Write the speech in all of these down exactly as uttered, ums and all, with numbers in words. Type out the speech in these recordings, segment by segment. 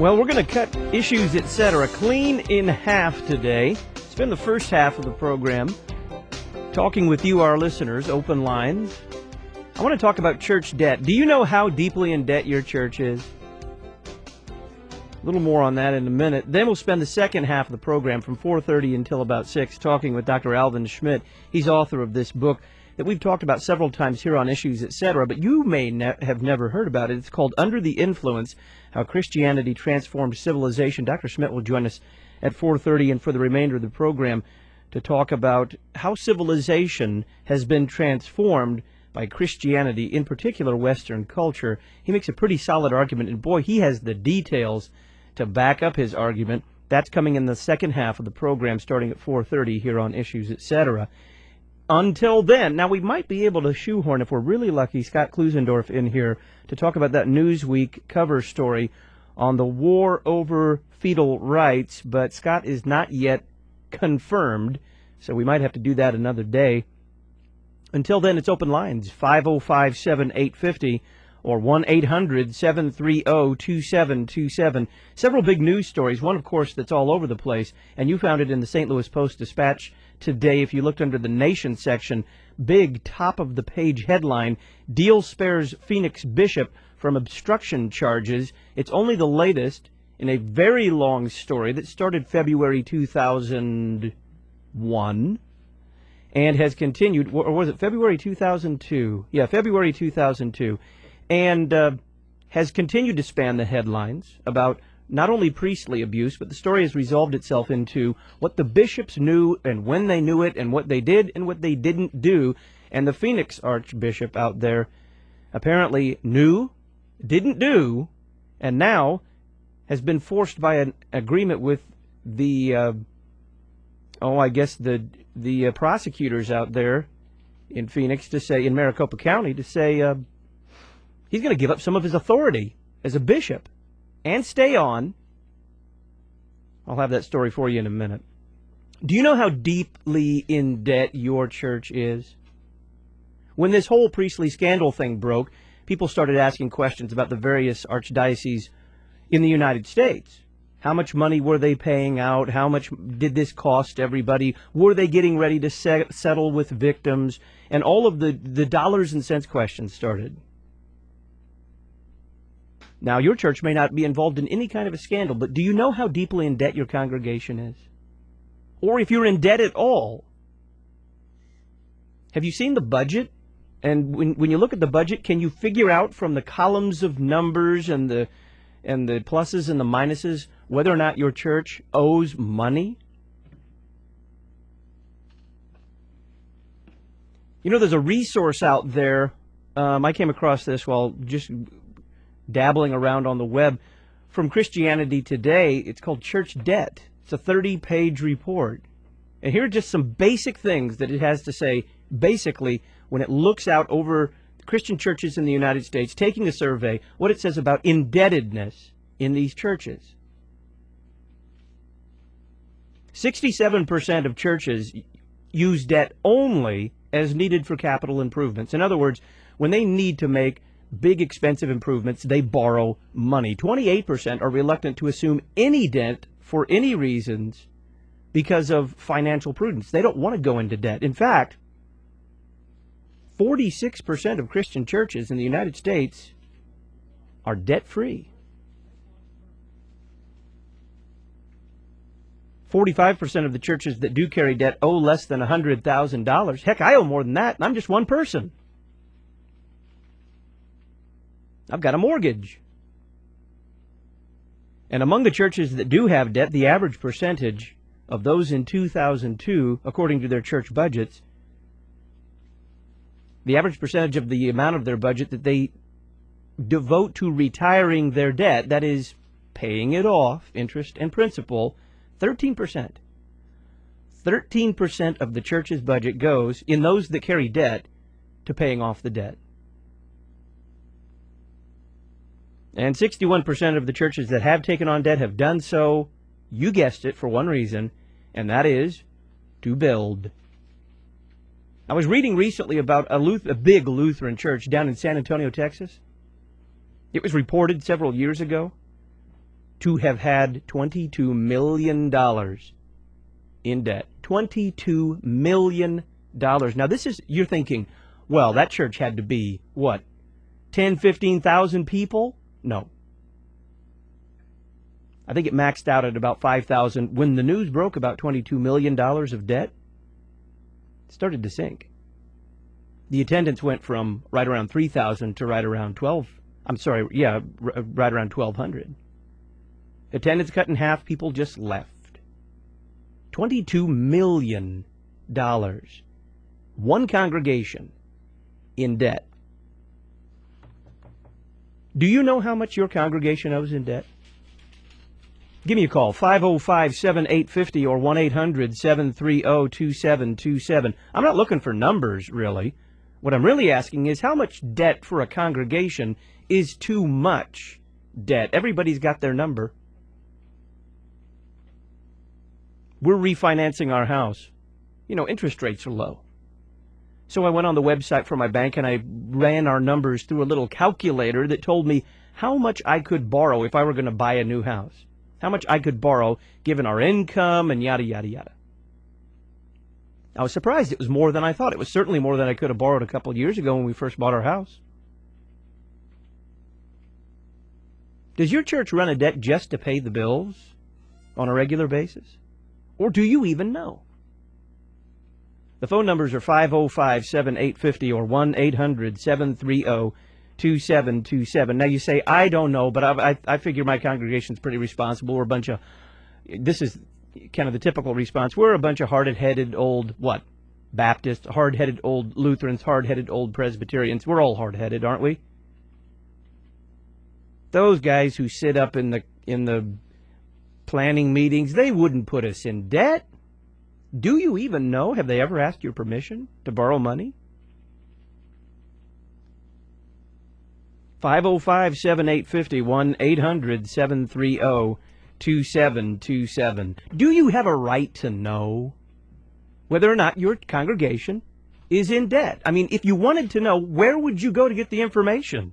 Well, we're going to cut Issues, et cetera clean in half today. It's been the first half of the program, talking with you, our listeners, open lines. I want to talk about church debt. Do you know how deeply in debt your church is? A little more on that in a minute. Then we'll spend the second half of the program from four thirty until about six talking with Doctor Alvin Schmidt. He's author of this book that we've talked about several times here on Issues, et cetera, but you may ne- have never heard about it. It's called Under the Influence, How Christianity Transformed Civilization. Doctor Schmidt will join us at four thirty and for the remainder of the program to talk about how civilization has been transformed by Christianity, in particular Western culture. He makes a pretty solid argument, and boy, he has the details to back up his argument. That's coming in the second half of the program starting at four thirty here on Issues, et cetera. Until then, now we might be able to shoehorn, if we're really lucky, Scott Klusendorf in here to talk about that Newsweek cover story on the war over fetal rights, but Scott is not yet confirmed, so we might have to do that another day. Until then, it's open lines, five oh five, seven eight five oh or one eight hundred, seven three zero, two seven two seven. Several big news stories, one, of course, that's all over the place, and you found it in the Saint Louis Post-Dispatch today. If you looked under the Nation section, big top-of-the-page headline, Deal spares Phoenix Bishop from obstruction charges. It's only the latest in a very long story that started February two thousand one and has continued, or was it February two thousand two? Yeah, February two thousand two. And uh, has continued to span the headlines about not only priestly abuse, but the story has resolved itself into what the bishops knew and when they knew it and what they did and what they didn't do. And the Phoenix Archbishop out there apparently knew, didn't do, and now has been forced by an agreement with the, uh, oh, I guess the the uh, prosecutors out there in Phoenix to say, in Maricopa County, to say uh, he's going to give up some of his authority as a bishop and stay on. I'll have that story for you in a minute. Do you know how deeply in debt your church is? When this whole priestly scandal thing broke, people started asking questions about the various archdioceses in the United States. How much money were they paying out? How much did this cost everybody? Were they getting ready to se- settle with victims? And all of the, the dollars and cents questions started. Now, your church may not be involved in any kind of a scandal, but do you know how deeply in debt your congregation is? Or if you're in debt at all? Have you seen the budget? And when when you look at the budget, can you figure out from the columns of numbers and the and the pluses and the minuses whether or not your church owes money? You know, there's a resource out there. Um, I came across this while just dabbling around on the web from Christianity Today. It's called Church Debt. It's a thirty-page report. And here are just some basic things that it has to say, basically, when it looks out over Christian churches in the United States, taking a survey, what it says about indebtedness in these churches. sixty-seven percent of churches use debt only as needed for capital improvements. In other words, when they need to make big expensive improvements, they borrow money. twenty-eight percent are reluctant to assume any debt for any reasons because of financial prudence. They don't want to go into debt. In fact, forty-six percent of Christian churches in the United States are debt-free. forty-five percent of the churches that do carry debt owe less than one hundred thousand dollars. Heck, I owe more than that, and I'm just one person. I've got a mortgage. And among the churches that do have debt, the average percentage of those in two thousand two, according to their church budgets, the average percentage of the amount of their budget that they devote to retiring their debt, that is, paying it off, interest and principal, thirteen percent. thirteen percent of the church's budget goes, in those that carry debt, to paying off the debt. And sixty-one percent of the churches that have taken on debt have done so, you guessed it, for one reason, and that is to build. I was reading recently about a, Luth- a big Lutheran church down in San Antonio, Texas. It was reported several years ago to have had twenty-two million dollars in debt. twenty-two million dollars. Now this is, you're thinking, well, that church had to be, what, ten, fifteen thousand people? No. I think it maxed out at about five thousand. When the news broke about twenty-two million dollars of debt, it started to sink. The attendance went from right around three thousand to right around twelve. I'm sorry, yeah, r- right around twelve hundred. Attendance cut in half, people just left. twenty-two million dollars. One congregation in debt. Do you know how much your congregation owes in debt? Give me a call, five oh five, seven eight five oh or one eight hundred, seven three oh, two seven two seven. I'm not looking for numbers, really. What I'm really asking is how much debt for a congregation is too much debt. Everybody's got their number. We're refinancing our house. You know, interest rates are low. So I went on the website for my bank and I ran our numbers through a little calculator that told me how much I could borrow if I were going to buy a new house. How much I could borrow given our income and yada, yada, yada. I was surprised it was more than I thought. It was certainly more than I could have borrowed a couple of years ago when we first bought our house. Does your church run a debt just to pay the bills on a regular basis? Or do you even know? The phone numbers are five oh five, seven eight five oh or one eight hundred, seven three oh, two seven two seven. Now you say, I don't know, but I, I, I figure my congregation's pretty responsible. We're a bunch of, this is kind of the typical response. We're a bunch of hard-headed old, what? Baptists, hard-headed old Lutherans, hard-headed old Presbyterians. We're all hard-headed, aren't we? Those guys who sit up in the in the planning meetings, they wouldn't put us in debt. Do you even know? Have they ever asked your permission to borrow money? five oh five, seven eight five oh, one eight hundred, seven three oh, two seven two seven. Do you have a right to know whether or not your congregation is in debt? I mean, if you wanted to know, where would you go to get the information?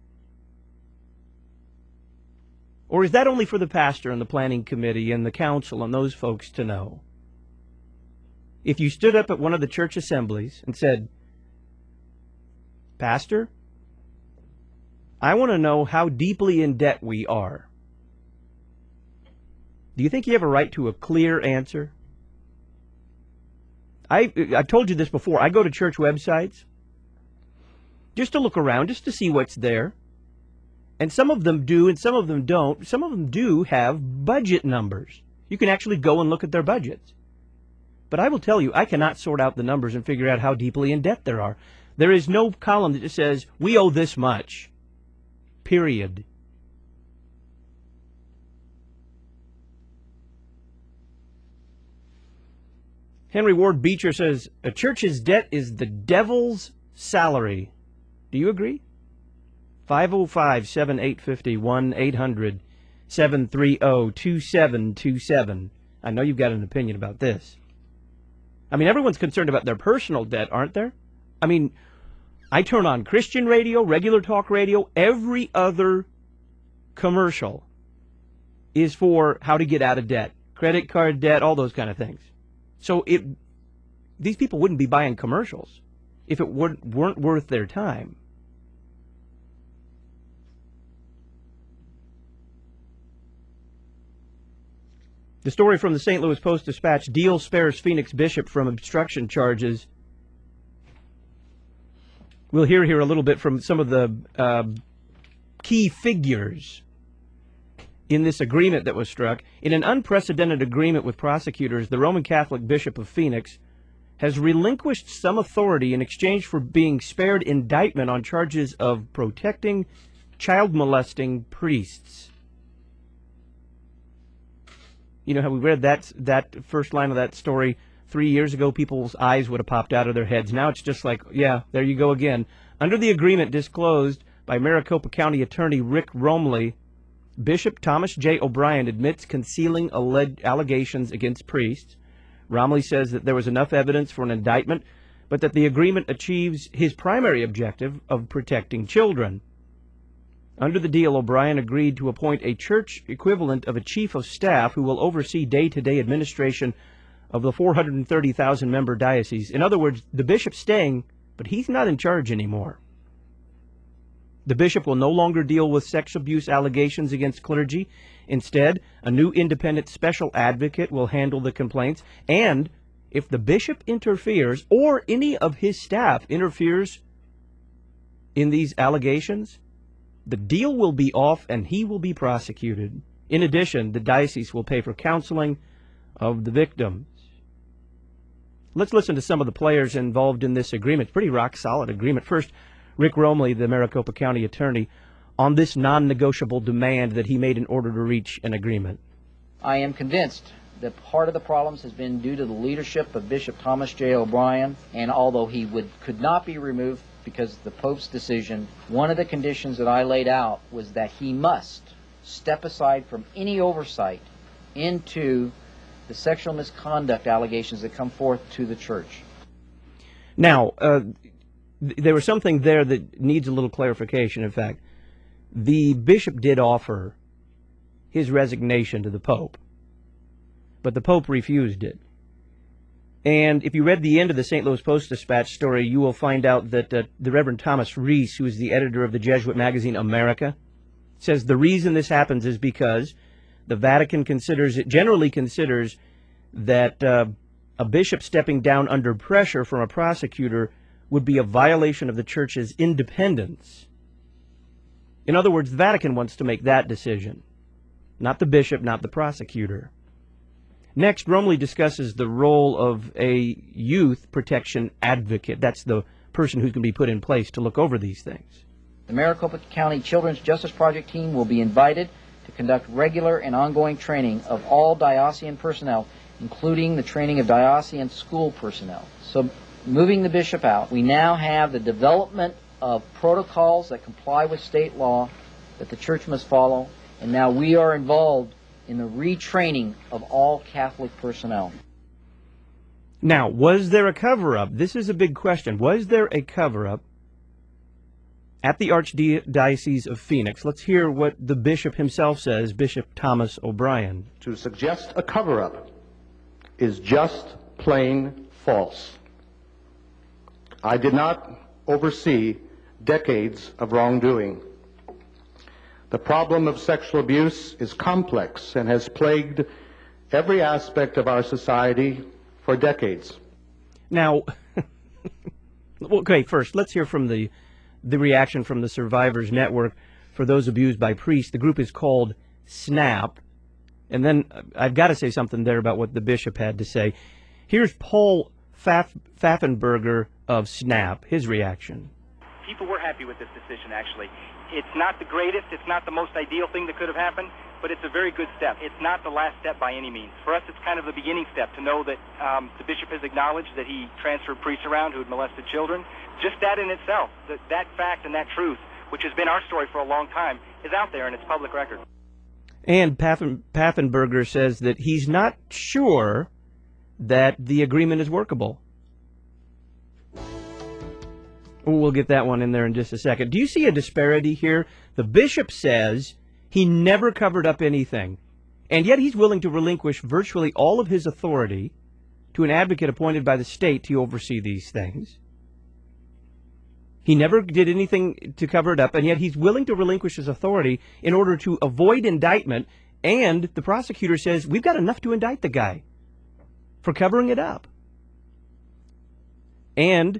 Or is that only for the pastor and the planning committee and the council and those folks to know? If you stood up at one of the church assemblies and said, Pastor, I want to know how deeply in debt we are, do you think you have a right to a clear answer? I, I've told you this before. I go to church websites just to look around, just to see what's there. And some of them do and some of them don't. Some of them do have budget numbers. You can actually go and look at their budgets. But I will tell you, I cannot sort out the numbers and figure out how deeply in debt there are. There is no column that just says, we owe this much. Period. Henry Ward Beecher says, a church's debt is the devil's salary. Do you agree? five oh five, seven eight five oh, one eight hundred, seven three oh, two seven two seven. I know you've got an opinion about this. I mean, everyone's concerned about their personal debt, aren't there? I mean, I turn on Christian radio, regular talk radio, every other commercial is for how to get out of debt, credit card debt, all those kind of things. So it, these people wouldn't be buying commercials if it weren't, weren't worth their time. The story from the Saint Louis Post-Dispatch, deal spares Phoenix bishop from obstruction charges. We'll hear here a little bit from some of the uh, key figures in this agreement that was struck. In an unprecedented agreement with prosecutors, the Roman Catholic Bishop of Phoenix has relinquished some authority in exchange for being spared indictment on charges of protecting child molesting priests. You know how we read that that first line of that story three years ago, people's eyes would have popped out of their heads. Now it's just like, yeah, there you go again. Under the agreement disclosed by Maricopa County Attorney Rick Romley, Bishop Thomas J. O'Brien admits concealing alleged allegations against priests. Romley says that there was enough evidence for an indictment, but that the agreement achieves his primary objective of protecting children. Under the deal, O'Brien agreed to appoint a church equivalent of a chief of staff who will oversee day-to-day administration of the four hundred thirty thousand member diocese. In other words, the bishop's staying, but he's not in charge anymore. The bishop will no longer deal with sex abuse allegations against clergy. Instead, a new independent special advocate will handle the complaints, and if the bishop interferes or any of his staff interferes in these allegations, the deal will be off and he will be prosecuted. In addition, the diocese will pay for counseling of the victims. Let's listen to some of the players involved in this agreement. Pretty rock-solid agreement. First, Rick Romley, the Maricopa County attorney, on this non-negotiable demand that he made in order to reach an agreement. I am convinced that part of the problems has been due to the leadership of Bishop Thomas J. O'Brien, and although he would could not be removed because of the Pope's decision, one of the conditions that I laid out was that he must step aside from any oversight into the sexual misconduct allegations that come forth to the church. Now, uh, th there was something there that needs a little clarification. In fact, the bishop did offer his resignation to the Pope, but the Pope refused it. And if you read the end of the Saint Louis Post-Dispatch story, you will find out that uh, the Reverend Thomas Reese, who is the editor of the Jesuit magazine America, says the reason this happens is because the Vatican considers, it generally considers that uh, a bishop stepping down under pressure from a prosecutor would be a violation of the Church's independence. In other words, the Vatican wants to make that decision, not the bishop, not the prosecutor. Next, Romley discusses the role of a youth protection advocate. That's the person who can be put in place to look over these things. The Maricopa County Children's Justice Project team will be invited to conduct regular and ongoing training of all diocesan personnel, including the training of diocesan school personnel. So, moving the bishop out, we now have the development of protocols that comply with state law that the church must follow, and now we are involved in the retraining of all Catholic personnel. Now, was there a cover-up? This is a big question. Was there a cover-up at the Archdiocese of Phoenix? Let's hear what the bishop himself says, Bishop Thomas O'Brien. To suggest a cover-up is just plain false. I did not oversee decades of wrongdoing. The problem of sexual abuse is complex and has plagued every aspect of our society for decades. Now, okay, first, let's hear from the, the reaction from the Survivors Network for those abused by priests. The group is called SNAP. And then I've got to say something there about what the bishop had to say. Here's Paul Pfaff Pfaffenberger of SNAP, his reaction. People were happy with this decision, actually. It's not the greatest, it's not the most ideal thing that could have happened, but it's a very good step. It's not the last step by any means. For us, it's kind of the beginning step to know that um, the bishop has acknowledged that he transferred priests around who had molested children. Just that in itself, that, that fact and that truth, which has been our story for a long time, is out there and it's public record. And Paffen, Pfaffenberger says that he's not sure that the agreement is workable. We'll get that one in there in just a second. Do you see a disparity here? The bishop says he never covered up anything, and yet he's willing to relinquish virtually all of his authority to an advocate appointed by the state to oversee these things. He never did anything to cover it up, and yet he's willing to relinquish his authority in order to avoid indictment, and the prosecutor says, we've got enough to indict the guy for covering it up. And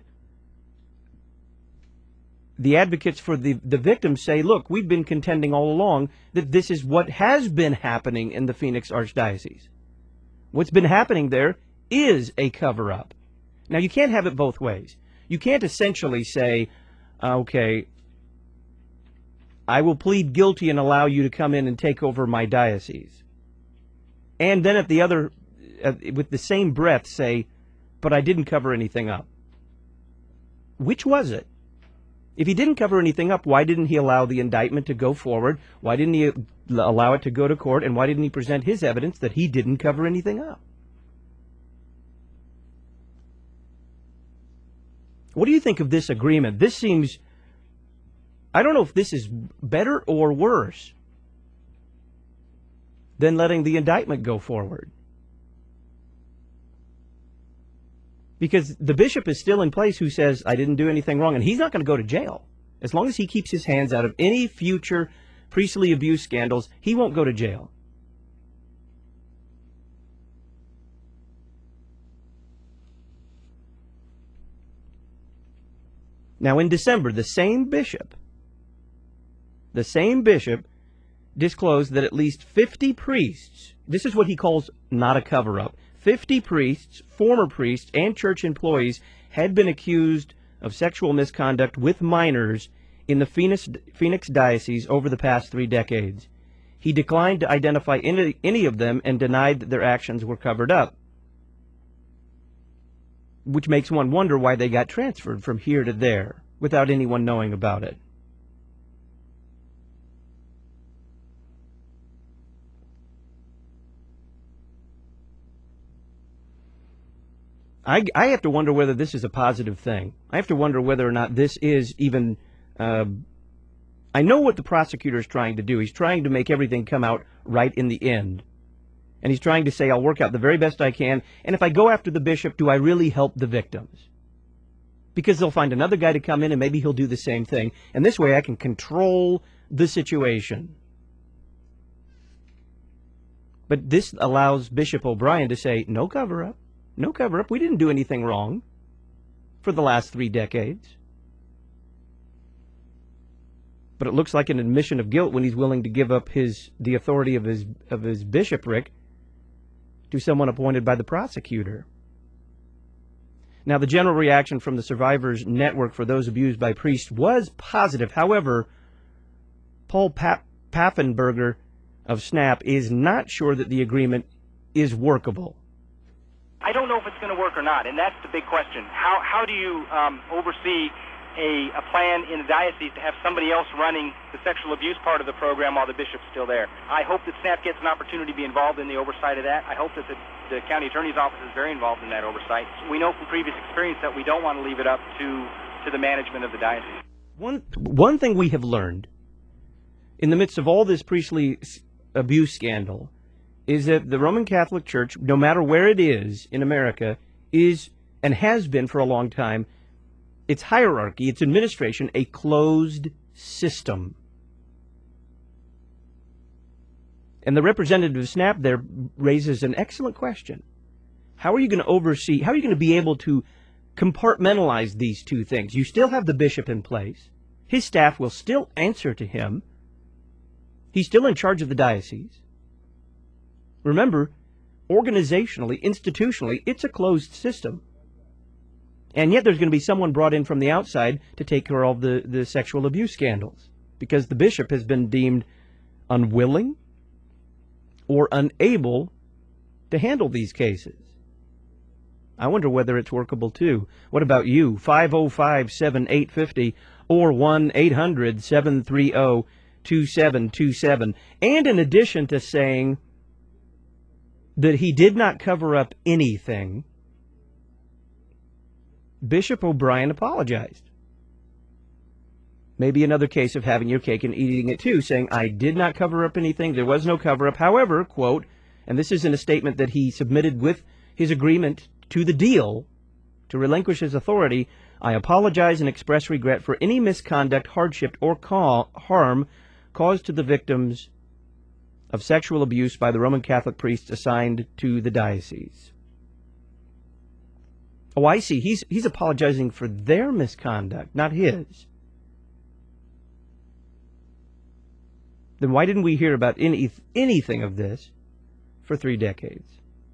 the advocates for the, the victims say, look, we've been contending all along that this is what has been happening in the Phoenix Archdiocese. What's been happening there is a cover-up. Now, you can't have it both ways. You can't essentially say, okay, I will plead guilty and allow you to come in and take over my diocese. And then at the other, uh, with the same breath, say, but I didn't cover anything up. Which was it? If he didn't cover anything up, why didn't he allow the indictment to go forward? Why didn't he allow it to go to court? And why didn't he present his evidence that he didn't cover anything up? What do you think of this agreement? This seems, I don't know if this is better or worse than letting the indictment go forward. Because the bishop is still in place who says, I didn't do anything wrong, and he's not going to go to jail. As long as he keeps his hands out of any future priestly abuse scandals, he won't go to jail. Now, in December, the same bishop, the same bishop disclosed that at least fifty priests, this is what he calls not a cover-up, fifty priests, former priests, and church employees had been accused of sexual misconduct with minors in the Phoenix, Phoenix Diocese over the past three decades. He declined to identify any, any of them and denied that their actions were covered up, which makes one wonder why they got transferred from here to there without anyone knowing about it. I, I have to wonder whether this is a positive thing. I have to wonder whether or not this is even... Uh, I know what the prosecutor is trying to do. He's trying to make everything come out right in the end. And he's trying to say, I'll work out the very best I can, and if I go after the bishop, do I really help the victims? Because they'll find another guy to come in, and maybe he'll do the same thing. And this way I can control the situation. But this allows Bishop O'Brien to say, no cover-up. No cover-up. We didn't do anything wrong for the last three decades. But it looks like an admission of guilt when he's willing to give up his the authority of his of his bishopric to someone appointed by the prosecutor. Now, the general reaction from the Survivors Network for those abused by priests was positive. However, Paul pa- Paffenberger of SNAP is not sure that the agreement is workable. I don't know if it's going to work or not, and that's the big question. How how do you um, oversee a, a plan in the diocese to have somebody else running the sexual abuse part of the program while the bishop's still there? I hope that SNAP gets an opportunity to be involved in the oversight of that. I hope that the, the county attorney's office is very involved in that oversight. We know from previous experience that we don't want to leave it up to, to the management of the diocese. One, one thing we have learned in the midst of all this priestly abuse scandal is that the Roman Catholic Church, no matter where it is in America, is and has been for a long time, its hierarchy, its administration, a closed system. And the representative of SNAP there raises an excellent question. How are you going to oversee, how are you going to be able to compartmentalize these two things? You still have the bishop in place. His staff will still answer to him. He's still in charge of the diocese. Remember, organizationally, institutionally, it's a closed system. And yet there's going to be someone brought in from the outside to take care of the, the sexual abuse scandals, because the bishop has been deemed unwilling or unable to handle these cases. I wonder whether it's workable too. What about you? five oh five, seven eight five oh or one eight hundred, seven three oh, two seven two seven. And in addition to saying that he did not cover up anything, Bishop O'Brien apologized. Maybe another case of having your cake and eating it too, saying, I did not cover up anything, there was no cover-up. However, quote, and this is in a statement that he submitted with his agreement to the deal to relinquish his authority, I apologize and express regret for any misconduct, hardship, or ca- harm caused to the victims of sexual abuse by the Roman Catholic priests assigned to the diocese. Oh, I see. He's he's apologizing for their misconduct, not his. Then why didn't we hear about any anything of this for three decades?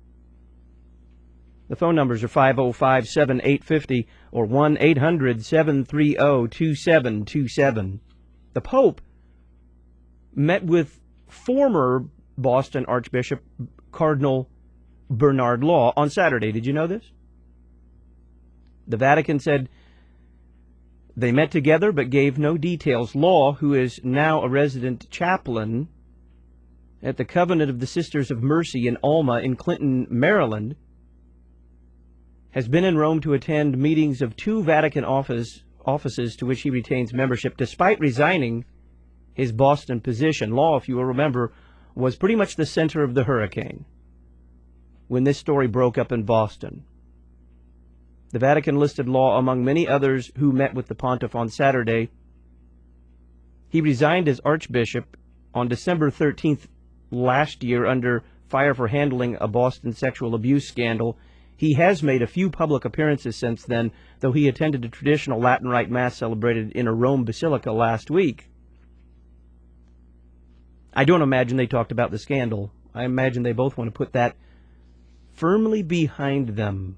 The phone numbers are five oh five, seven eight five oh or one eight hundred, seven three oh, two seven two seven. The Pope met with former Boston Archbishop Cardinal Bernard Law on Saturday. Did you know this? The Vatican said they met together but gave no details. Law, who is now a resident chaplain at the Covenant of the Sisters of Mercy in Alma in Clinton, Maryland, has been in Rome to attend meetings of two Vatican office offices to which he retains membership, despite resigning his Boston position. Law, if you will remember, was pretty much the center of the hurricane when this story broke up in Boston. The Vatican listed Law among many others who met with the pontiff on Saturday. He resigned as archbishop on December thirteenth last year under fire for handling a Boston sexual abuse scandal. He has made a few public appearances since then, though he attended a traditional Latin Rite Mass celebrated in a Rome basilica last week. I don't imagine they talked about the scandal. I imagine they both want to put that firmly behind them.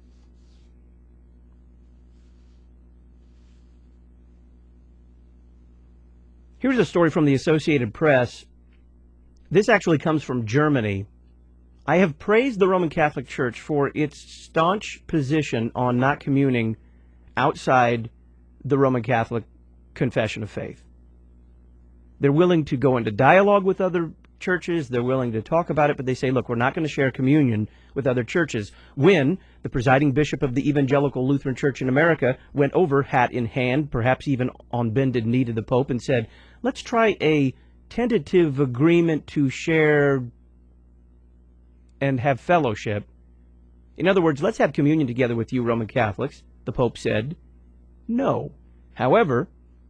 Here's a story from the Associated Press. This actually comes from Germany. I have praised the Roman Catholic Church for its staunch position on not communing outside the Roman Catholic confession of faith. They're willing to go into dialogue with other churches. They're willing to talk about it, but they say, look, we're not going to share communion with other churches. When the presiding bishop of the Evangelical Lutheran Church in America went over, hat in hand, perhaps even on bended knee to the Pope, and said, let's try a tentative agreement to share and have fellowship. In other words, let's have communion together with you, Roman Catholics. The Pope said no. However,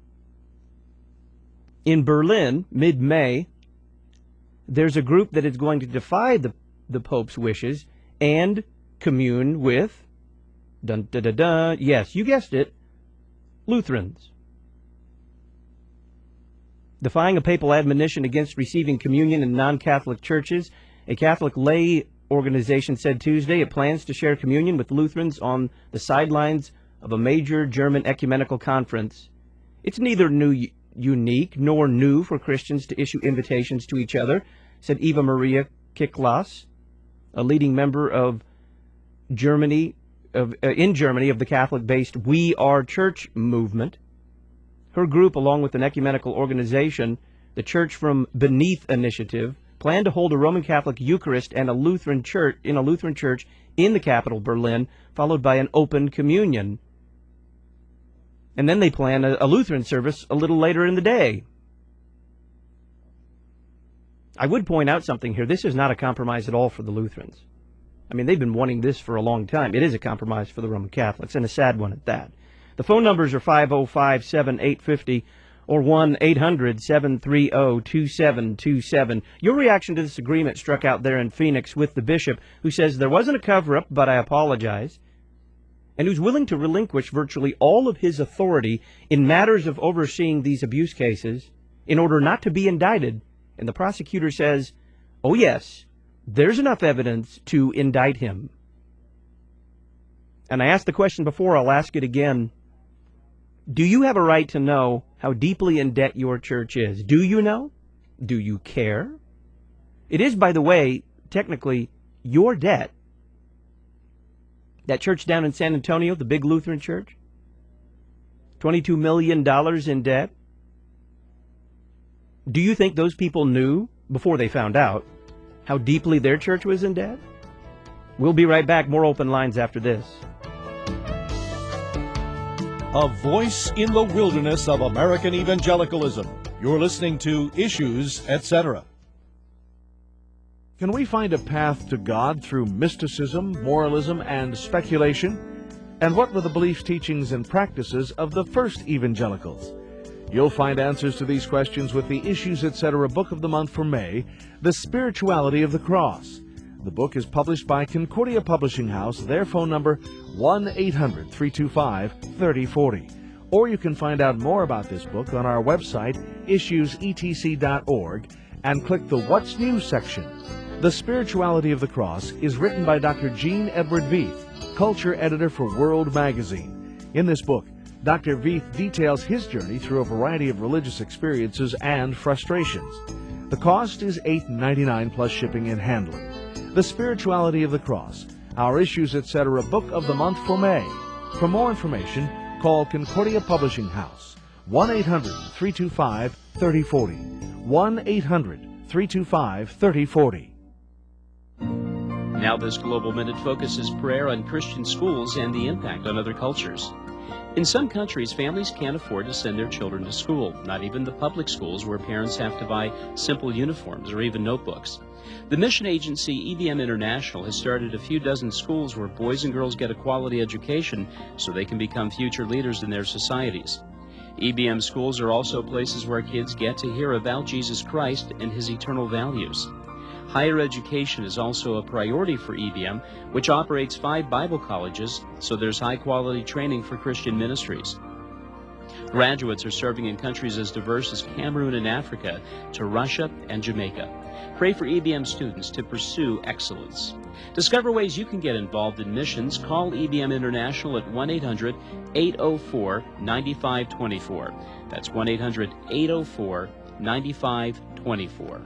in Berlin, mid-May, there's a group that is going to defy the, the Pope's wishes and commune with, dun, da, da, da, yes, you guessed it, Lutherans. Defying a papal admonition against receiving communion in non-Catholic churches, a Catholic lay organization said Tuesday it plans to share communion with Lutherans on the sidelines of a major German ecumenical conference. It's neither new, unique nor new for Christians to issue invitations to each other, said Eva Maria Kiklas, a leading member of Germany, of, uh, in Germany of the Catholic-based We Are Church movement. Her group, along with an ecumenical organization, the Church from Beneath Initiative, plan to hold a Roman Catholic Eucharist and a Lutheran church in a Lutheran church in the capital, Berlin, followed by an open communion. And then they plan a, a Lutheran service a little later in the day. I would point out something here. This is not a compromise at all for the Lutherans. I mean, they've been wanting this for a long time. It is a compromise for the Roman Catholics, and a sad one at that. The phone numbers are five oh five, seven eight five oh or one eight hundred, seven three zero, two seven two seven. Your reaction to this agreement struck out there in Phoenix with the bishop, who says there wasn't a cover-up, but I apologize, and who's willing to relinquish virtually all of his authority in matters of overseeing these abuse cases in order not to be indicted. And the prosecutor says, oh yes, there's enough evidence to indict him. And I asked the question before, I'll ask it again. Do you have a right to know how deeply in debt your church is? Do you know? Do you care? It is, by the way, technically your debt. That church down in San Antonio, the big Lutheran church, twenty-two million dollars in debt. Do you think those people knew, before they found out, how deeply their church was in debt? We'll be right back. More open lines after this. A voice in the wilderness of American evangelicalism. You're listening to Issues, et cetera. Can we find a path to God through mysticism, moralism, and speculation? And what were the beliefs, teachings, and practices of the first evangelicals? You'll find answers to these questions with the Issues, et cetera book of the month for May, The Spirituality of the Cross. The book is published by Concordia Publishing House. Their phone number, one eight hundred, three two five, three oh four oh. Or you can find out more about this book on our website, issues e t c dot org, and click the What's New section. The Spirituality of the Cross is written by Doctor Gene Edward Veith, culture editor for World Magazine. In this book, Doctor Veith details his journey through a variety of religious experiences and frustrations. The cost is eight dollars and ninety-nine cents plus shipping and handling. The Spirituality of the Cross, our Issues, et cetera book of the month for May. For more information, call Concordia Publishing House, one eight hundred, three two five, three oh four oh, one eight hundred, three two five, three oh four oh. Now this Global Minute focuses prayer on Christian schools and the impact on other cultures. In some countries, families can't afford to send their children to school, not even the public schools where parents have to buy simple uniforms or even notebooks. The mission agency E B M International has started a few dozen schools where boys and girls get a quality education so they can become future leaders in their societies. E B M schools are also places where kids get to hear about Jesus Christ and his eternal values. Higher education is also a priority for E B M, which operates five Bible colleges, so there's high-quality training for Christian ministries. Graduates are serving in countries as diverse as Cameroon and Africa to Russia and Jamaica. Pray for E B M students to pursue excellence. Discover ways you can get involved in missions. Call E B M International at one eight hundred, eight oh four, nine five two four. That's one eight hundred, eight oh four, nine five two four.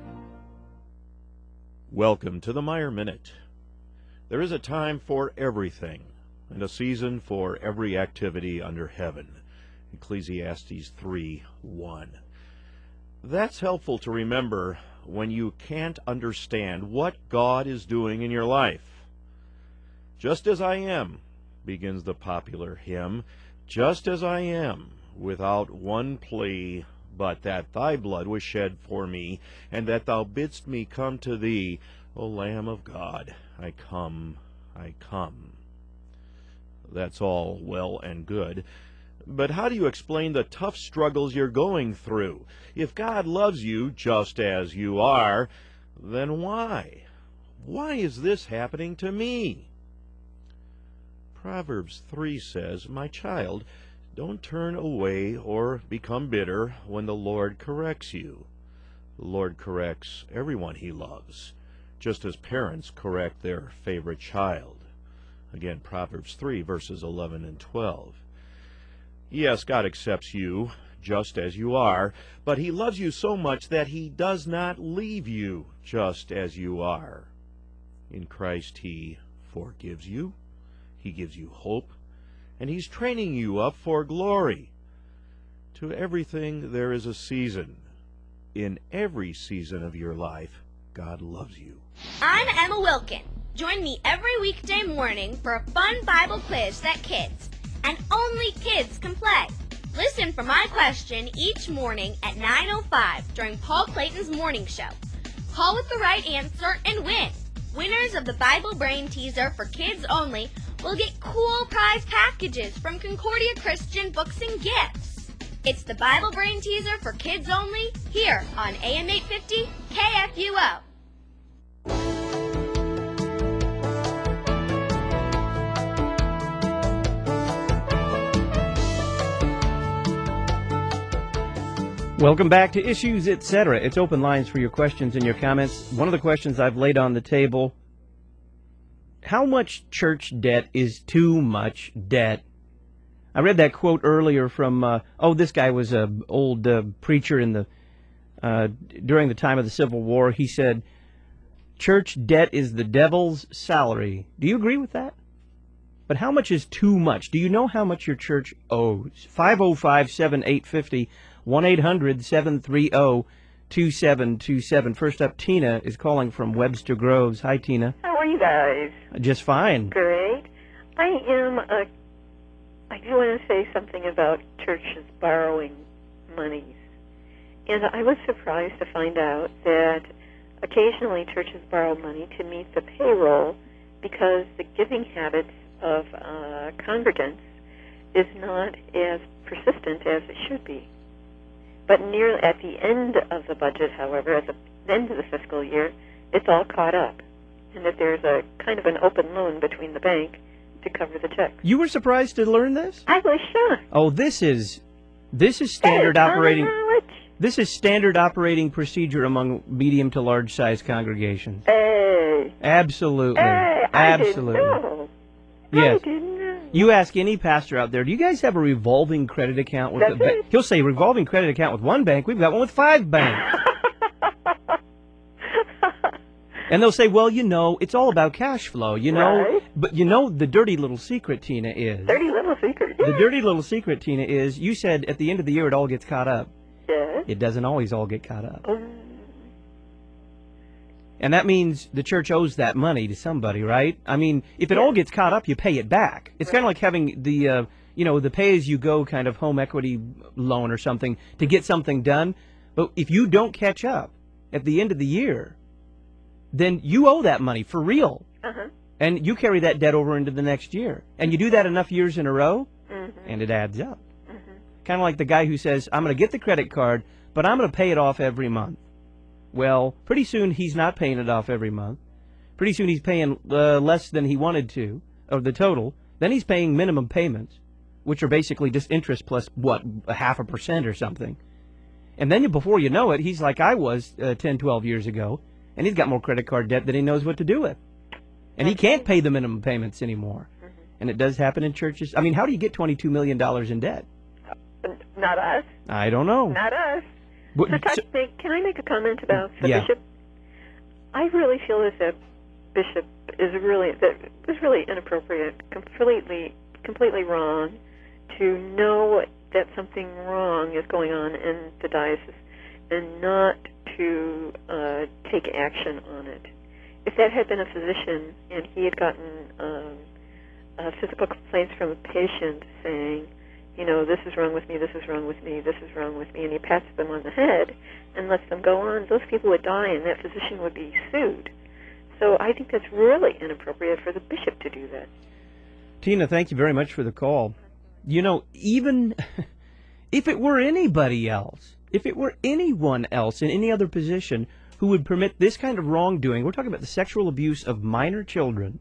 Welcome to the Meyer Minute. There is a time for everything, and a season for every activity under heaven. Ecclesiastes three one. That's helpful to remember when you can't understand what God is doing in your life. Just as I am, begins the popular hymn, just as I am, without one plea, but that thy blood was shed for me, and that thou bidst me come to thee, O Lamb of God, I come, I come. That's all well and good. But how do you explain the tough struggles you're going through? If God loves you just as you are, then why? Why is this happening to me? Proverbs three says, My child, don't turn away or become bitter when the Lord corrects you. The Lord corrects everyone he loves, just as parents correct their favorite child. Again, Proverbs three, verses eleven and twelve. Yes, God accepts you just as you are, but he loves you so much that he does not leave you just as you are. In Christ he forgives you, he gives you hope, and he's training you up for glory. To everything there is a season. In every season of your life, God loves you. I'm Emma Wilkin. Join me every weekday morning for a fun Bible quiz that kids, and only kids, can play. Listen for my question each morning at nine oh five during Paul Clayton's morning show. Call with the right answer and win. Winners of the Bible Brain Teaser for kids only will get cool prize packages from Concordia Christian Books and Gifts. It's the Bible Brain Teaser for kids only here on A M eight fifty K F U O. Welcome back to Issues, et cetera. It's open lines for your questions and your comments. One of the questions I've laid on the table, how much church debt is too much debt? I read that quote earlier from, uh, oh, this guy was an old uh, preacher in the uh, during the time of the Civil War. He said, church debt is the devil's salary. Do you agree with that? But how much is too much? Do you know how much your church owes? five oh five, seven eight five oh, one eight hundred, seven three zero, two seven two seven. First up, Tina is calling from Webster Groves. Hi, Tina. How are you guys? Just fine. Great. I am a... I do want to say something about churches borrowing monies. And I was surprised to find out that occasionally churches borrow money to meet the payroll because the giving habits of uh, congregants is not as persistent as it should be. But near at the end of the budget, however, at the end of the fiscal year, it's all caught up, and that there's a kind of an open loan between the bank to cover the checks. You were surprised to learn this? I was shocked. Oh, this is this is standard hey, operating. Knowledge. This is standard operating procedure among medium to large size congregations. Hey. Absolutely. Hey, I Absolutely. didn't know. Yes. I didn't know. You ask any pastor out there, do you guys have a revolving credit account with That's a bank? it. He'll say revolving credit account with one bank. We've got one with five banks. And they'll say, well, you know, it's all about cash flow, you know. Right. But you know the dirty little secret, Tina, is... Dirty little secret. The dirty little secret, Tina, is you said at the end of the year it all gets caught up. Yes. It doesn't always all get caught up. Um, And that means the church owes that money to somebody, right? I mean, if it all gets caught up, you pay it back. It's kind of like having the, uh, you know, the pay-as-you-go kind of home equity loan or something to get something done. But if you don't catch up at the end of the year, then you owe that money for real. Uh-huh. And you carry that debt over into the next year. And you do that enough years in a row, Mm-hmm. and it adds up. Mm-hmm. Kind of like the guy who says, I'm going to get the credit card, but I'm going to pay it off every month. Well, pretty soon he's not paying it off every month. Pretty soon he's paying uh, less than he wanted to of the total. Then he's paying minimum payments, which are basically just interest plus, what, a half a percent or something. And then before you know it, he's like I was uh, ten, twelve years ago, and he's got more credit card debt than he knows what to do with. And he can't pay the minimum payments anymore. Mm-hmm. And it does happen in churches. I mean, how do you get twenty-two million dollars in debt? Not us. I don't know. Not us. But, So, so, make, can I make a comment about the yeah. bishop? I really feel as if bishop is really that is really inappropriate, completely, completely wrong to know that something wrong is going on in the diocese and not to uh, take action on it. If that had been a physician and he had gotten um, uh, physical complaints from a patient saying, you know, this is wrong with me, this is wrong with me, this is wrong with me, and he pats them on the head and lets them go on, those people would die and that physician would be sued. So I think that's really inappropriate for the bishop to do that. Tina, thank you very much for the call. You know, even if it were anybody else, if it were anyone else in any other position who would permit this kind of wrongdoing, we're talking about the sexual abuse of minor children,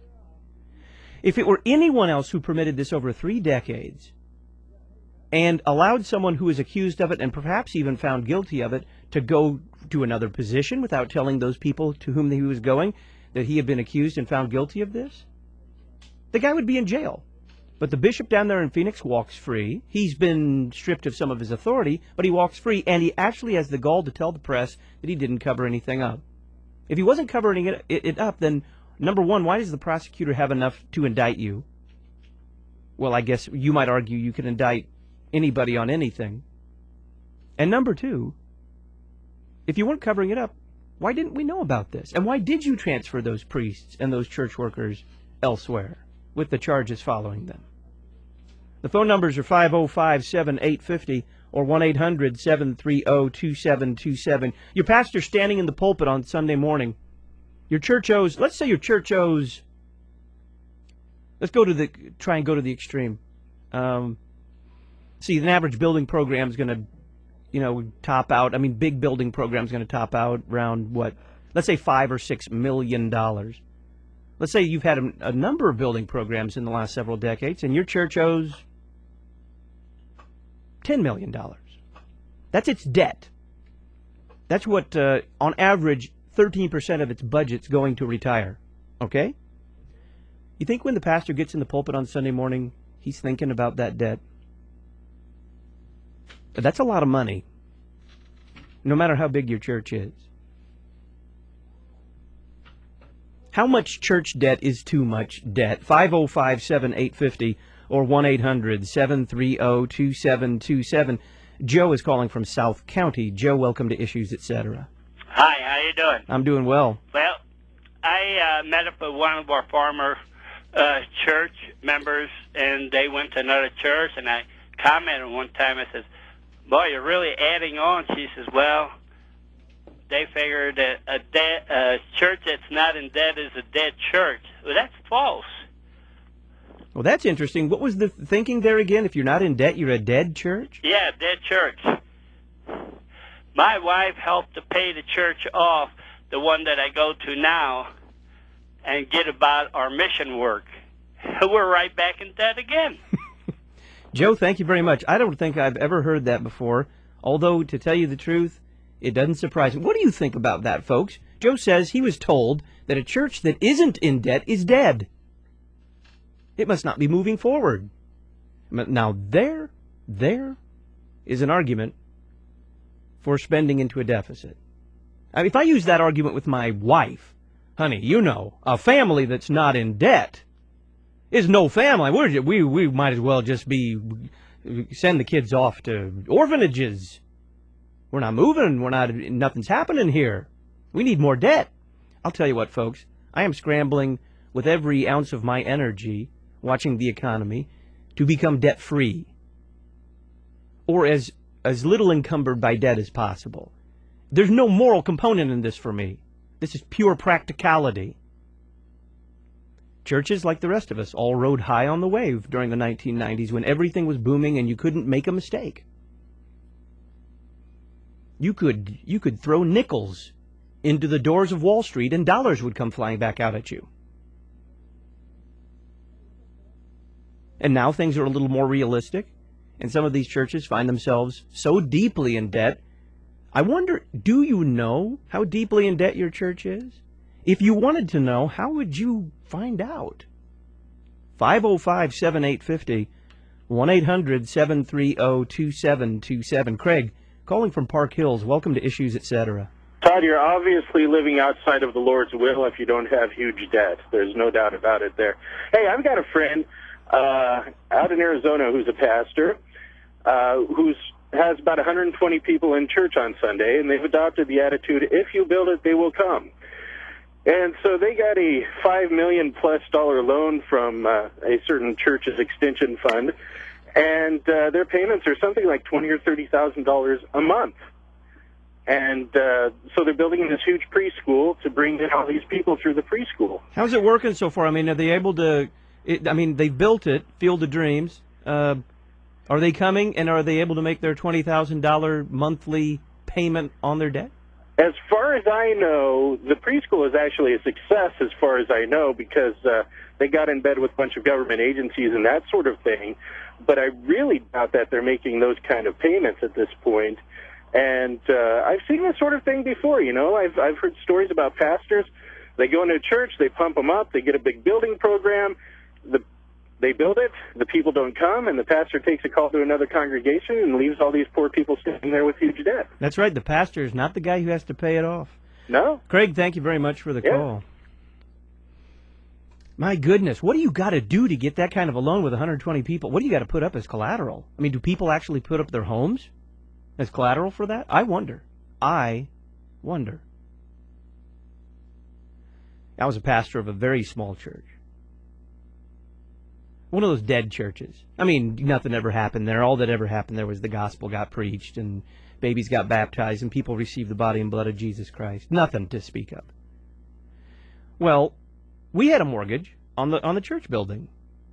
if it were anyone else who permitted this over three decades and allowed someone who is accused of it and perhaps even found guilty of it to go to another position without telling those people to whom he was going that he had been accused and found guilty of this, the guy would be in jail. But the bishop down there in Phoenix walks free. He's been stripped of some of his authority, but he walks free, and he actually has the gall to tell the press that he didn't cover anything up. If he wasn't covering it, it, it up, then, number one, why does the prosecutor have enough to indict you? Well, I guess you might argue you can indict anybody on anything. And number two, if you weren't covering it up, why didn't we know about this? And why did you transfer those priests and those church workers elsewhere with the charges following them? The phone numbers are five oh five, seven eight five oh or one eight hundred, seven three oh, two seven two seven. Your pastor standing in the pulpit on Sunday morning. Your church owes, let's say your church owes, let's go to the, try and go to the extreme. Um, see, an average building program is going to, you know, top out, I mean, big building program is going to top out around what, let's say five or six million dollars. Let's say you've had a, a number of building programs in the last several decades, and your church owes ten million dollars. That's its debt. That's what, uh, on average, thirteen percent of its budget's going to retire. Okay? You think when the pastor gets in the pulpit on Sunday morning, he's thinking about that debt? That's a lot of money, no matter how big your church is. How much church debt is too much debt? five oh five, seven eight five oh or one eight hundred, seven three oh, two seven two seven. Joe is calling from South County. Joe, welcome to Issues, et cetera. Hi, how you doing? I'm doing well. Well, I uh, met up with one of our former uh, church members, and they went to another church, and I commented one time, I says, boy, you're really adding on. She says, well, they figured that a, dead, a church that's not in debt is a dead church. Well, that's false. Well, that's interesting. What was the thinking there again? If you're not in debt, you're a dead church? Yeah, dead church. My wife helped to pay the church off, the one that I go to now, and get about our mission work. We're right back in debt again. Joe, thank you very much. I don't think I've ever heard that before, although, to tell you the truth, it doesn't surprise me. What do you think about that, folks? Joe says he was told that a church that isn't in debt is dead. It must not be moving forward. Now, there, there is an argument for spending into a deficit. I mean, if I use that argument with my wife, honey, you know, a family that's not in debt is no family. We're, we we might as well just be send the kids off to orphanages. We're not moving. We're not. Nothing's happening here. We need more debt. I'll tell you what, folks. I am scrambling with every ounce of my energy, watching the economy, to become debt-free, or as, as little encumbered by debt as possible. There's no moral component in this for me. This is pure practicality. Churches, like the rest of us, all rode high on the wave during the nineteen nineties when everything was booming and you couldn't make a mistake. You could, you could throw nickels into the doors of Wall Street and dollars would come flying back out at you. And now things are a little more realistic, and some of these churches find themselves so deeply in debt. I wonder, do you know how deeply in debt your church is? If you wanted to know, how would you find out? five oh five, seven eight five oh, one eight hundred, seven three oh, two seven two seven. Craig, calling from Park Hills, welcome to Issues, et cetera. Todd, you're obviously living outside of the Lord's will if you don't have huge debt. There's no doubt about it there. Hey, I've got a friend uh, out in Arizona who's a pastor uh, who's has about one hundred twenty people in church on Sunday, and they've adopted the attitude, if you build it, they will come. And so they got a five million plus dollar loan from uh, a certain church's extension fund, and uh, their payments are something like twenty or thirty thousand dollars a month. And uh, so they're building this huge preschool to bring in all these people through the preschool. How's it working so far? I mean, are they able to? It, I mean, they've built it, Field of Dreams. Uh, are they coming, and are they able to make their twenty thousand dollar monthly payment on their debt? As far as I know, the preschool is actually a success as far as I know, because uh, they got in bed with a bunch of government agencies and that sort of thing. But I really doubt that they're making those kind of payments at this point. And uh, I've seen this sort of thing before, you know. I've, I've heard stories about pastors. They go into a church, they pump them up, they get a big building program, the, they build it, the people don't come, and the pastor takes a call to another congregation and leaves all these poor people sitting there with huge debt. That's right. The pastor is not the guy who has to pay it off. No. Craig, thank you very much for the yeah. call. My goodness, what do you got to do to get that kind of a loan with one hundred twenty people? What do you got to put up as collateral? I mean, do people actually put up their homes as collateral for that? I wonder. I wonder. I was a pastor of a very small church. One of those dead churches. I mean, nothing ever happened there. All that ever happened there was the gospel got preached and babies got baptized and people received the body and blood of Jesus Christ. Nothing to speak of. Well, we had a mortgage on the on the church building.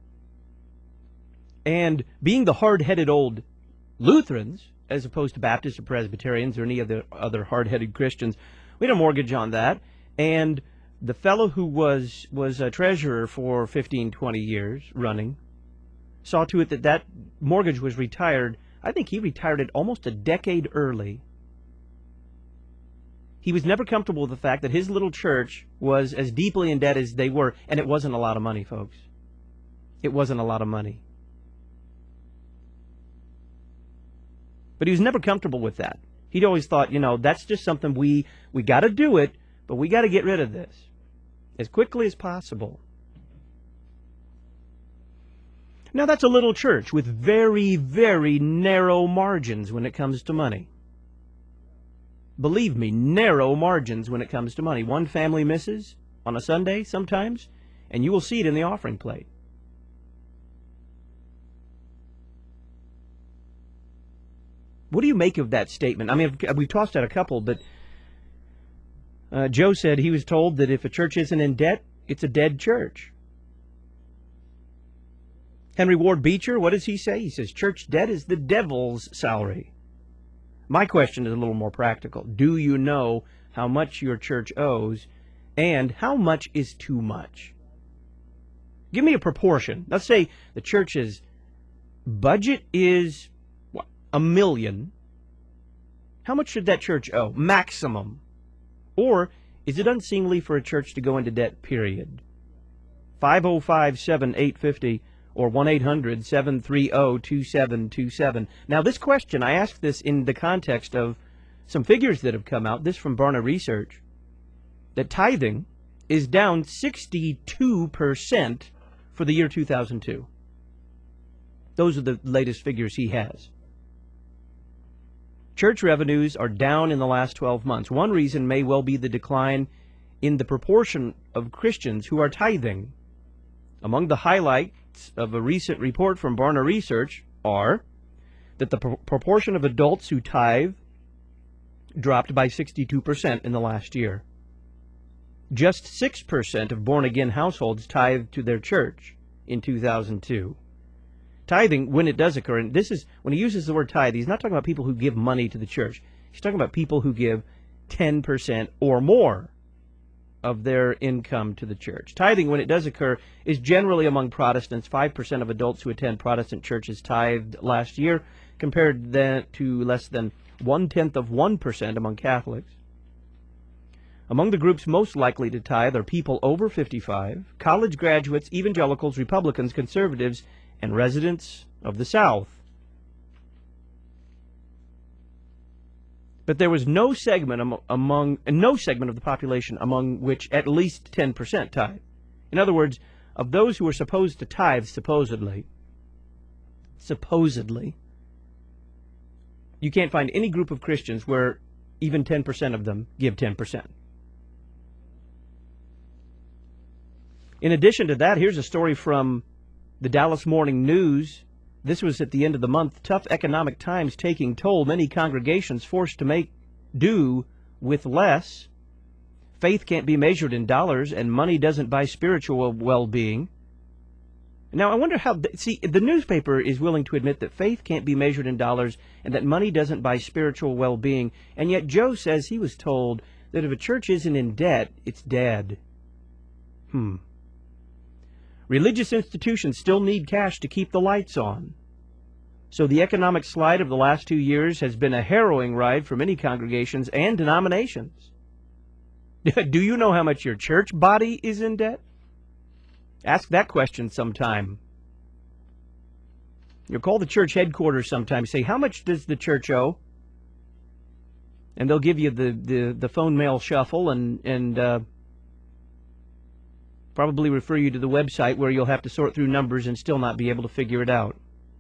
And being the hard-headed old Lutherans, as opposed to Baptists or Presbyterians or any other other hard-headed Christians, we had a mortgage on that. And the fellow who was was a treasurer for fifteen, twenty years running saw to it that that mortgage was retired. I think he retired it almost a decade early. He was never comfortable with the fact that his little church was as deeply in debt as they were, and it wasn't a lot of money, folks. It wasn't a lot of money. But he was never comfortable with that. He'd always thought, you know, that's just something we, we got to do it, but we got to get rid of this as quickly as possible. Now, that's a little church with very, very narrow margins when it comes to money. Believe me, narrow margins when it comes to money. One family misses on a Sunday sometimes, and you will see it in the offering plate. What do you make of that statement? I mean, we've tossed out a couple, but uh, Joe said he was told that if a church isn't in debt, it's a dead church. Henry Ward Beecher, what does he say? He says, church debt is the devil's salary. My question is a little more practical. Do you know how much your church owes, and how much is too much? Give me a proportion. Let's say the church's budget is what, a million. How much should that church owe? Maximum. Or is it unseemly for a church to go into debt, period? five oh five, seven eight five oh or one eight hundred, seven three oh, two seven two seven. Now, this question, I asked this in the context of some figures that have come out, this from Barna Research, that tithing is down sixty-two percent for the year two thousand two. Those are the latest figures he has. Church revenues are down in the last twelve months. One reason may well be the decline in the proportion of Christians who are tithing. Among the highlights of a recent report from Barna Research are that the pr- proportion of adults who tithe dropped by sixty-two percent in the last year. Just six percent of born-again households tithed to their church in two thousand two. Tithing, when it does occur, and this is, when he uses the word tithe, he's not talking about people who give money to the church. He's talking about people who give ten percent or more of their income to the church. Tithing, when it does occur, is generally among Protestants. five percent of adults who attend Protestant churches tithed last year, compared then to less than one-tenth of one percent among Catholics. Among the groups most likely to tithe are people over fifty-five, college graduates, evangelicals, Republicans, conservatives, and residents of the South. But there was no segment am- among no segment of the population among which at least ten percent tithe. In other words, of those who were supposed to tithe, supposedly, supposedly, you can't find any group of Christians where even ten percent of them give ten percent. In addition to that, here's a story from the Dallas Morning News. This was at the end of the month. Tough economic times taking toll. Many congregations forced to make do with less. Faith can't be measured in dollars, and money doesn't buy spiritual well-being. Now, I wonder how... See, the newspaper is willing to admit that faith can't be measured in dollars and that money doesn't buy spiritual well-being, and yet Joe says he was told that if a church isn't in debt, it's dead. Hmm. Religious institutions still need cash to keep the lights on. So the economic slide of the last two years has been a harrowing ride for many congregations and denominations. Do you know how much your church body is in debt? Ask that question sometime. You'll call the church headquarters sometime, say, how much does the church owe? And they'll give you the, the, the phone mail shuffle and, and uh, probably refer you to the website where you'll have to sort through numbers and still not be able to figure it out.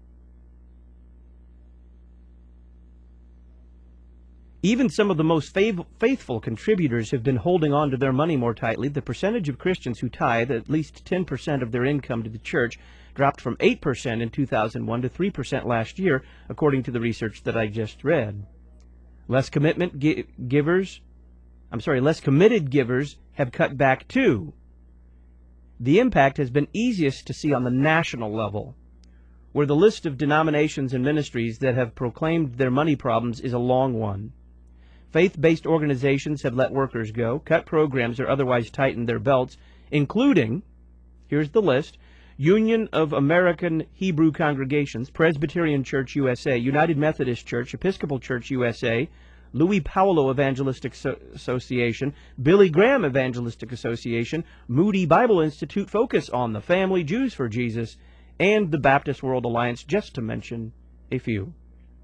Even some of the most fav- faithful contributors have been holding on to their money more tightly. The percentage of Christians who tithe at least ten percent of their income to the church dropped from eight percent in two thousand one to three percent last year, according to the research that I just read. Less commitment gi- givers, I'm sorry, less committed givers have cut back too. The impact has been easiest to see on the national level, where the list of denominations and ministries that have proclaimed their money problems is a long one. Faith-based organizations have let workers go, cut programs, or otherwise tightened their belts, including, here's the list, Union of American Hebrew Congregations, Presbyterian Church U S A, United Methodist Church, Episcopal Church U S A, Louis Paulo Evangelistic so- Association, Billy Graham Evangelistic Association, Moody Bible Institute, Focus on the Family, Jews for Jesus, and the Baptist World Alliance, just to mention a few.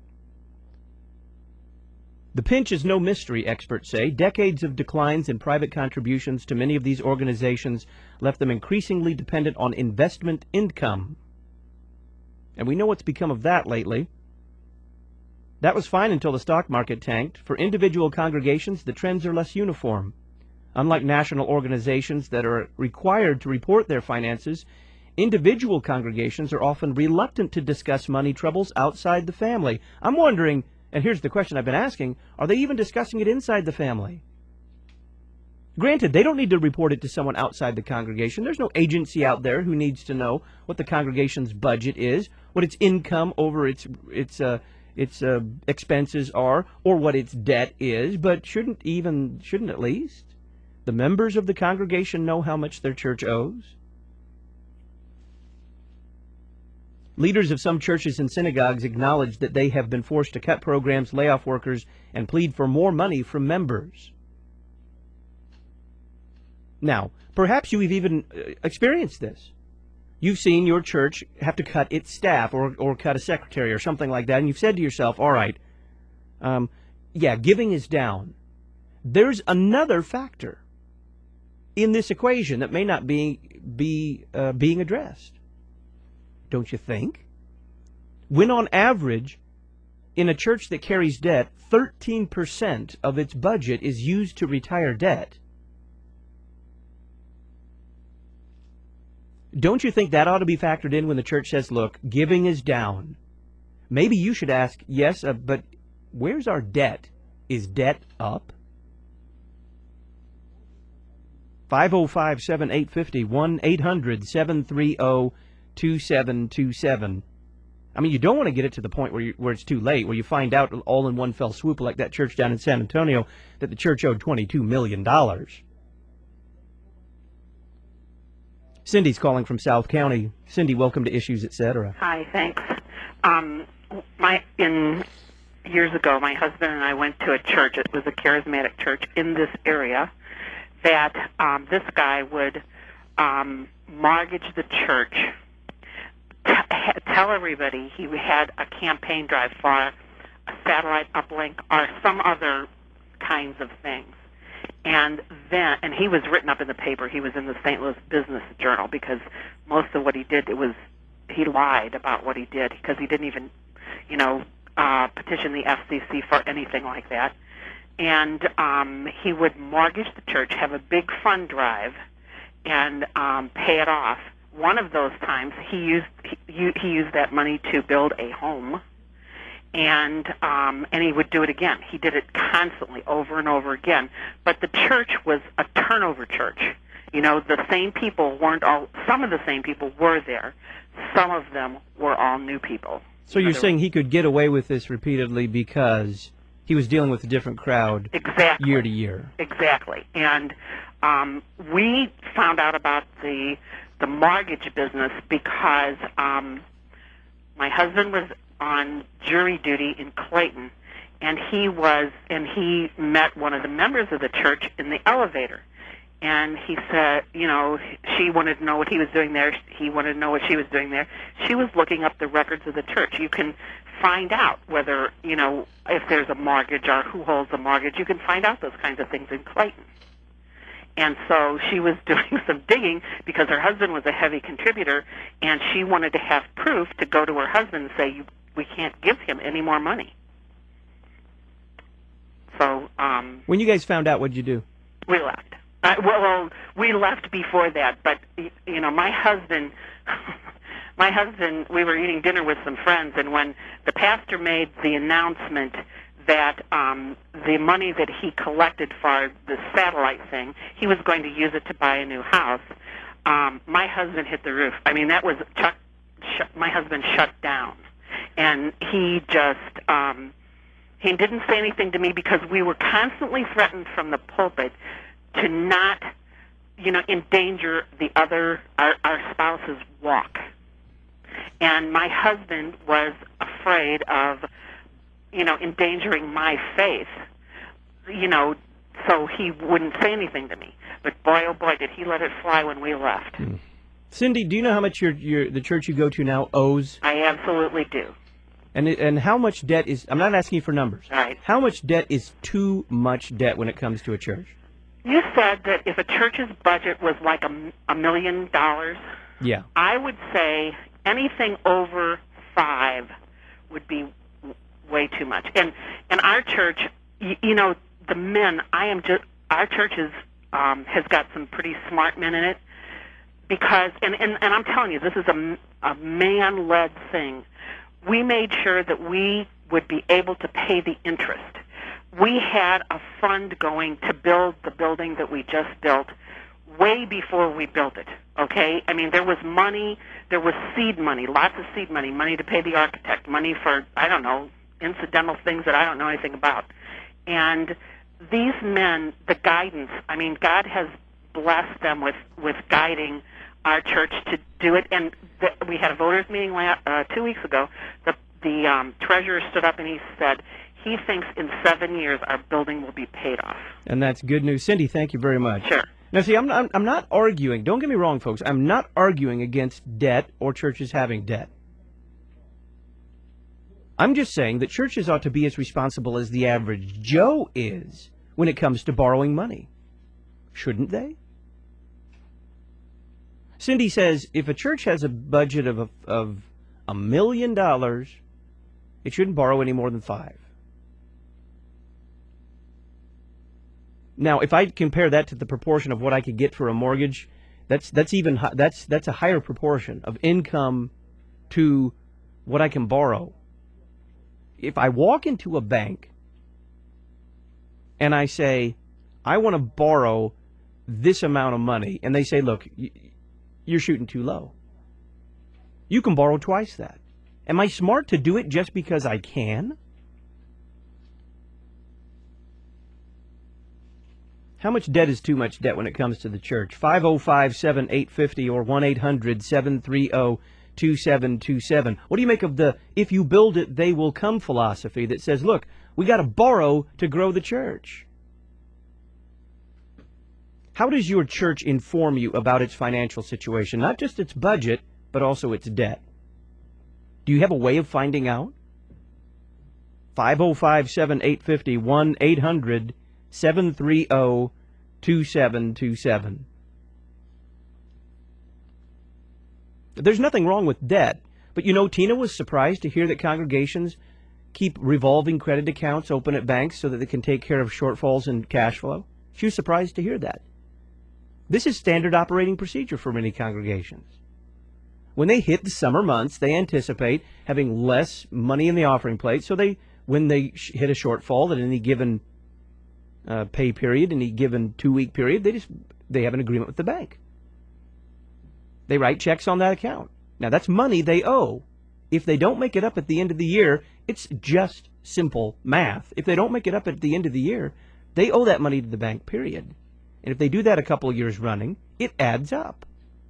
The pinch is no mystery, experts say. Decades of declines in private contributions to many of these organizations left them increasingly dependent on investment income. And we know what's become of that lately. That was fine until the stock market tanked. For individual congregations, the trends are less uniform. Unlike national organizations that are required to report their finances, individual congregations are often reluctant to discuss money troubles outside the family. I'm wondering, and here's the question I've been asking, are they even discussing it inside the family? Granted, they don't need to report it to someone outside the congregation. There's no agency out there who needs to know what the congregation's budget is, what its income over its its uh, its uh, expenses are, or what its debt is. But shouldn't even shouldn't at least the members of the congregation know how much their church owes? Leaders of some churches and synagogues acknowledge that they have been forced to cut programs, lay off workers, and plead for more money from members. Now, perhaps you've even experienced this. You've seen your church have to cut its staff or, or cut a secretary or something like that, and you've said to yourself, all right, um, yeah, giving is down. There's another factor in this equation that may not be, be uh, being addressed. Don't you think? When on average, in a church that carries debt, thirteen percent of its budget is used to retire debt. Don't you think that ought to be factored in when the church says, look, giving is down? Maybe you should ask, yes, uh, but where's our debt? Is debt up? five oh five, seven eight five oh, one eight hundred, seven three oh, two seven two seven. I mean, you don't want to get it to the point where you, where it's too late, where you find out all in one fell swoop, like that church down in San Antonio, that the church owed twenty-two million dollars. Cindy's calling from South County. Cindy, welcome to Issues, et cetera. Hi, thanks. Um, my in years ago, my husband and I went to a church. It was a charismatic church in this area. That um, this guy would um, mortgage the church, t- tell everybody he had a campaign drive for a satellite uplink or some other kinds of things. And then, and he was written up in the paper. He was in the Saint Louis Business Journal because most of what he did, it was he lied about what he did because he didn't even, you know, uh, petition the F C C for anything like that. And um, he would mortgage the church, have a big fund drive, and um, pay it off. One of those times, he used he, he used that money to build a home, and um, and he would do it again. He did it constantly, over and over again. But the church was a turnover church. You know, the same people weren't all. Some of the same people were there. Some of them were all new people. So you're saying he could get away with this repeatedly because he was dealing with a different crowd exactly. year to year. Exactly. And um, we found out about the the mortgage business because um, my husband was on jury duty in Clayton, and he was and he met one of the members of the church in the elevator. And he said, you know, she wanted to know what he was doing there. He wanted to know what she was doing there. She was looking up the records of the church. You can find out whether, you know, if there's a mortgage or who holds the mortgage. You can find out those kinds of things in Clayton. And so she was doing some digging because her husband was a heavy contributor, and she wanted to have proof to go to her husband and say, we can't give him any more money. So um, when you guys found out, what did you do? We left. Uh, well, well, we left before that, but, you know, my husband, my husband, we were eating dinner with some friends, and when the pastor made the announcement that um, the money that he collected for the satellite thing, he was going to use it to buy a new house, um, my husband hit the roof. I mean, that was, Chuck, sh- my husband shut down, and he just, um, he didn't say anything to me because we were constantly threatened from the pulpit to not, you know, endanger the other, our, our spouse's walk. And my husband was afraid of, you know, endangering my faith, you know, so he wouldn't say anything to me. But boy, oh boy, did he let it fly when we left. Hmm. Cindy, do you know how much your, your the church you go to now owes? I absolutely do. And it, and how much debt is, I'm not asking you for numbers. Right. How much debt is too much debt when it comes to a church? You said that if a church's budget was like a, a million dollars, yeah, I would say anything over five would be w- way too much. And and our church, you, you know, the men, I am just, our church is, um, has got some pretty smart men in it because, and, and, and I'm telling you, this is a, a man-led thing. We made sure that we would be able to pay the interest. We had a fund going to build the building that we just built way before we built it, okay? I mean, there was money, there was seed money, lots of seed money, money to pay the architect, money for, I don't know, incidental things that I don't know anything about. And these men, the guidance, I mean, God has blessed them with, with guiding our church to do it. And the, we had a voters meeting last, uh, two weeks ago. The, the um, treasurer stood up and he said, he thinks in seven years our building will be paid off. And that's good news. Cindy, thank you very much. Sure. Now, see, I'm not, I'm not arguing. Don't get me wrong, folks. I'm not arguing against debt or churches having debt. I'm just saying that churches ought to be as responsible as the average Joe is when it comes to borrowing money. Shouldn't they? Cindy says if a church has a budget of a, of a million dollars, it shouldn't borrow any more than five. Now, if I compare that to the proportion of what I could get for a mortgage, That's that's even hi- that's that's a higher proportion of income to what I can borrow. If I walk into a bank and I say, I want to borrow this amount of money, and they say, look, you're shooting too low. You can borrow twice that. Am I smart to do it just because I can? How much debt is too much debt when it comes to the church? five oh five, seven eight five oh or one eight hundred, seven three oh, two seven two seven. What do you make of the if you build it, they will come philosophy that says, look, we got to borrow to grow the church? How does your church inform you about its financial situation? Not just its budget, but also its debt. Do you have a way of finding out? five oh five, seven eight five oh, one eight hundred, seven three oh, two seven two seven. There's nothing wrong with debt, but you know, Tina was surprised to hear that congregations keep revolving credit accounts open at banks so that they can take care of shortfalls in cash flow. She was surprised to hear that. This is standard operating procedure for many congregations. When they hit the summer months, they anticipate having less money in the offering plate, so they, when they sh- hit a shortfall at any given uh, pay period, any given two-week period, they just they have an agreement with the bank. They write checks on that account. Now, that's money they owe. If they don't make it up at the end of the year, it's just simple math. If they don't make it up at the end of the year, they owe that money to the bank, period. And if they do that a couple of years running, it adds up.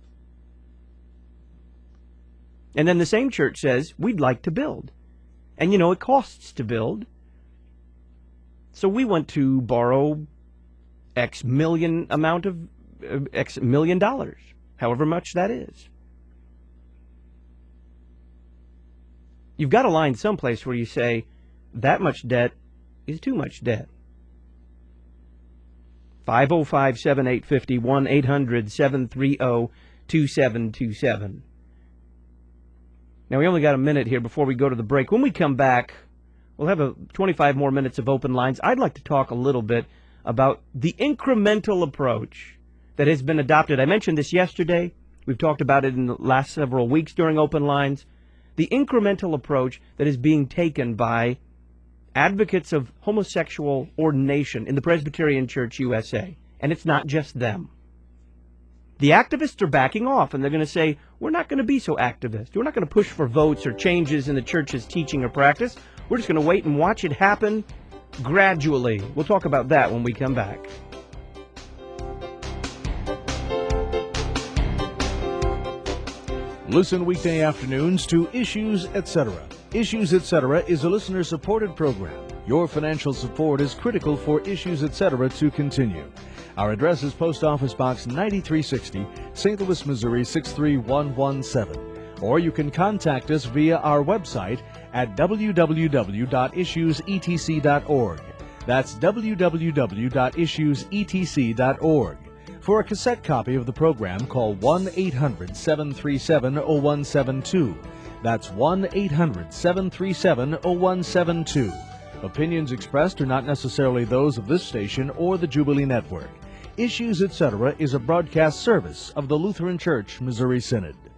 And then the same church says, we'd like to build. And, you know, it costs to build. So we want to borrow X million amount of, uh, X million dollars, however much that is. You've got a line someplace where you say, that much debt is too much debt. five oh five, seven eight five oh, one eight hundred, seven three oh, two seven two seven. Now, we only got a minute here before we go to the break. When we come back, we'll have a twenty-five more minutes of open lines. I'd like to talk a little bit about the incremental approach that has been adopted. I mentioned this yesterday. We've talked about it in the last several weeks during open lines. The incremental approach that is being taken by advocates of homosexual ordination in the Presbyterian Church U S A. And it's not just them. The activists are backing off, and they're going to say, we're not going to be so activist. We're not going to push for votes or changes in the church's teaching or practice. We're just going to wait and watch it happen gradually. We'll talk about that when we come back. Listen weekday afternoons to Issues, et cetera. Issues, et cetera is a listener-supported program. Your financial support is critical for Issues, et cetera to continue. Our address is Post Office Box ninety-three sixty, Saint Louis, Missouri six three one one seven. Or you can contact us via our website at w w w dot issues e t c dot org. That's w w w dot issues e t c dot org. For a cassette copy of the program, call one eight hundred, seven three seven, oh one seven two. That's one eight hundred, seven three seven, oh one seven two. Opinions expressed are not necessarily those of this station or the Jubilee Network. Issues, et cetera is a broadcast service of the Lutheran Church Missouri Synod.